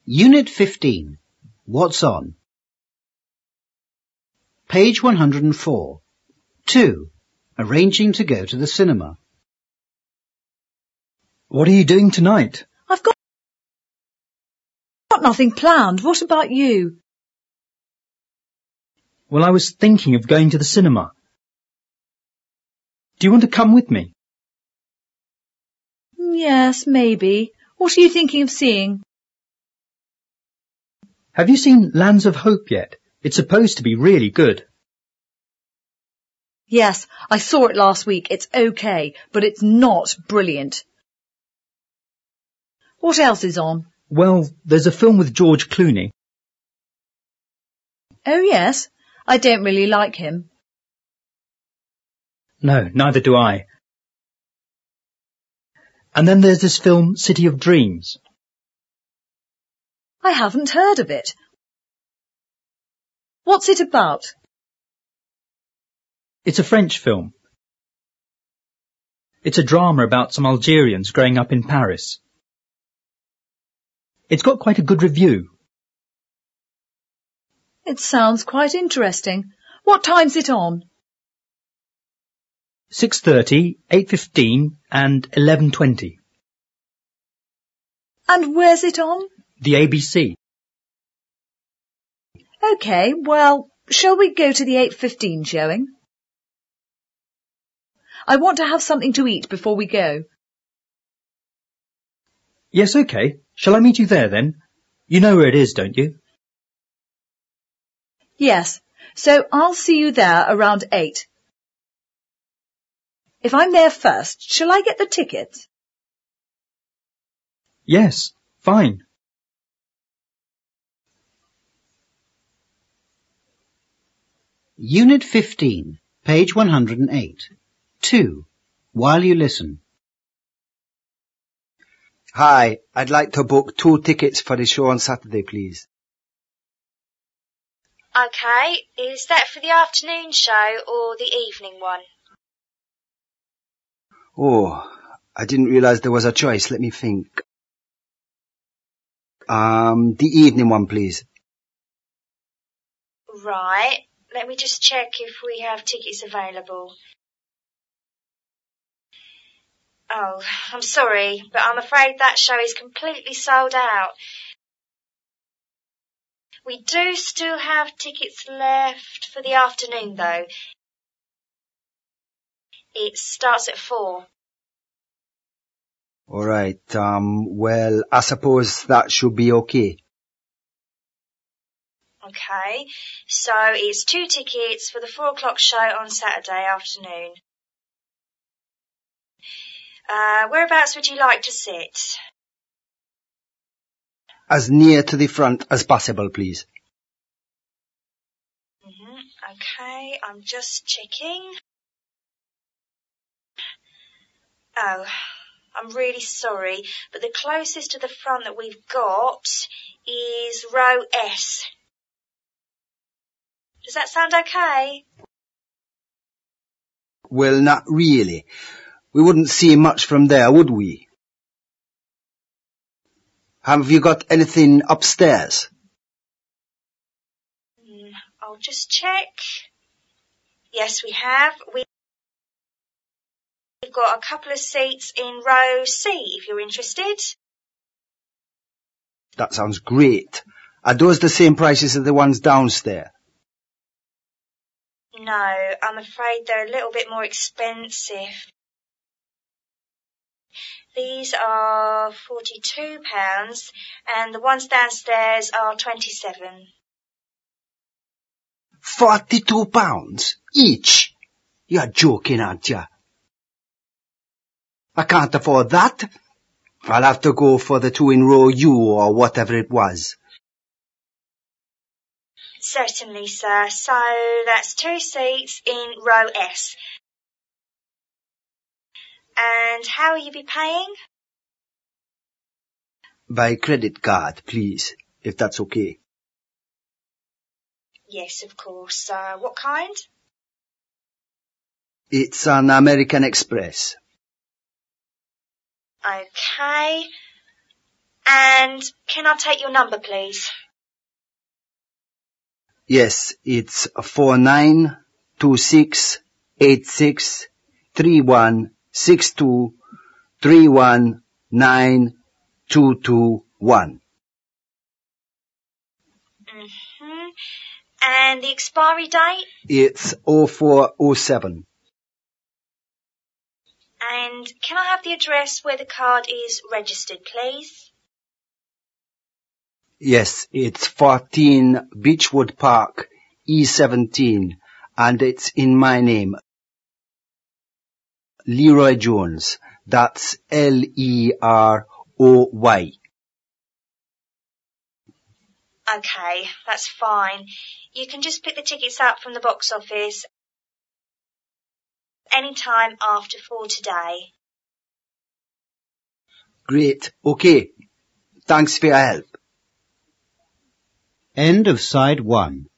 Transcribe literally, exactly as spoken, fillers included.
Unit fifteen. What's on? Page one hundred and four. two. Arranging to go to the cinema. What are you doing tonight? I've got, got nothing planned. What about you? Well, I was thinking of going to the cinema. Do you want to come with me? Yes, maybe. What are you thinking of seeing? Have you seen Lands of Hope yet? It's supposed to be really good. Yes, I saw it last week. It's okay, but it's not brilliant. What else is on? Well, there's a film with George Clooney. Oh, yes. I don't really like him. No, neither do I. And then there's this film, City of Dreams. I haven't heard of it. What's it about? It's a French film. It's a drama about some Algerians growing up in Paris. It's got quite a good review. It sounds quite interesting. What time's it on? six thirty, eight fifteen and eleven twenty. And where's it on? The A B C. OK, well, shall we go to the eight fifteen showing? I want to have something to eat before we go. Yes, OK. Shall I meet you there then? You know where it is, don't you? Yes, so I'll see you there around eight. If I'm there first, shall I get the tickets? Yes, fine. Unit fifteen, page one hundred and eight. two. While you listen. Hi, I'd like to book two tickets for the show on Saturday, please. OK, is that for the afternoon show or the evening one? Oh, I didn't realise there was a choice. Let me think. Um, the evening one, please. Right, let me just check if we have tickets available. Oh, I'm sorry, but I'm afraid that show is completely sold out. We do still have tickets left for the afternoon, though. It starts at four. All right, um, well, I suppose that should be okay. OK, so it's two tickets for the four o'clock show on Saturday afternoon. Uh, whereabouts would you like to sit? As near to the front as possible, please. Mm-hmm. OK, I'm just checking. Oh, I'm really sorry, but the closest to the front that we've got is row S. Does that sound okay? Well, not really. We wouldn't see much from there, would we? Have you got anything upstairs? Mm, I'll just check. Yes, we have. We've got a couple of seats in row C, if you're interested. That sounds great. Are those the same prices as the ones downstairs? No, I'm afraid they're a little bit more expensive. These are forty-two pounds and the ones downstairs are twenty-seven. Forty-two pounds each? You're joking, aren't you? I can't afford that. I'll have to go for the two in row U or whatever it was. Certainly, sir. So that's two seats in row S. And how will you be paying? By credit card, please, if that's okay. Yes, of course. Uh, what kind? It's an American Express. Okay. And can I take your number, please? Yes, it's four nine two six eight six three one six two three one nine two two one. Mm-hmm. And the expiry date? It's oh four oh seven. And can I have the address where the card is registered, please? Yes, it's fourteen Beechwood Park, E seventeen, and it's in my name. Leroy Jones. That's L E R O Y. Okay, that's fine. You can just pick the tickets up from the box office any time after four today. Great. Okay. Thanks for your help. End of side one.